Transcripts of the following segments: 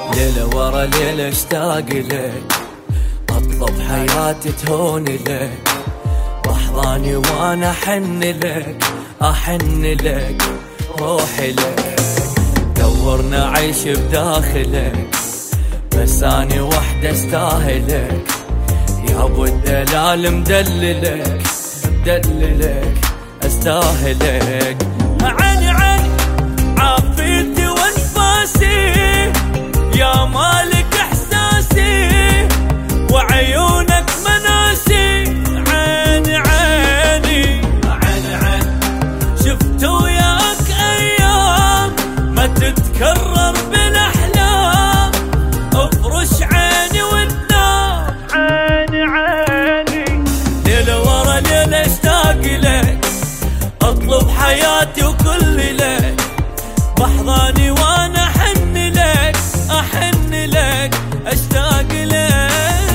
ليلة ورا ليلة اشتاق لك، اطلب حياتي تهون لك، واحضاني وانا احن لك، احن لك، روحي لك. دورنا عيش بداخلك، بس اني وحدة استاهلك، يا ابو الدلال مدللك، مدللك، استاهلك. عيني عيني عافيتي وانفاسي، يا مالك احساسي، وعيونك مناسي. عيني عيني عيني عيني شفت وياك ايام ما تتكرر بالاحلام، افرش عيني وتنام. عيني عيني ليلة ورا ليلة اشتاق لك، اطلب حياتي وكل لك، بحضاني وانا احن لك، احن لك، اشتاق لك.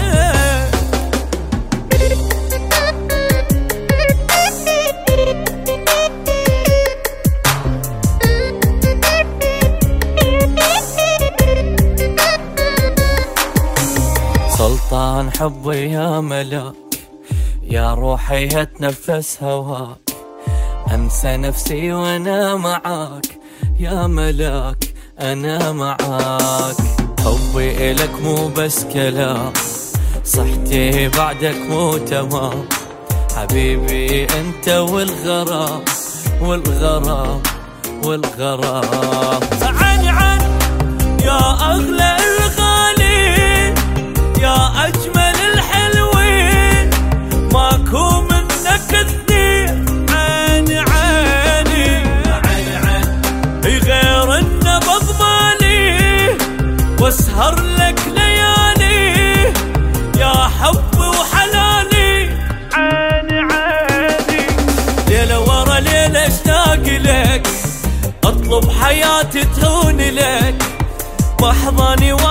سلطان حبي يا ملاك، يا روحي اتنفس هواك، انسى نفسي وانا معاك، يا ملاك انا معاك. حبي الك مو بس كلام، صحتي بعدك مو تمام، حبيبي انت والغرام، والغرام، والغرام. عيني عيني يا اغلى الغالين، يا اجمل الحلوين، ماكو منك اثنين. عيني عيني عيني عيني غير النبض مالي، واسهر لك ليالي، يا حبي وحلالي. عيني عيني ليلة ورا ليلة اشتاق لك، اطلب حياتي تهون لك، واحضاني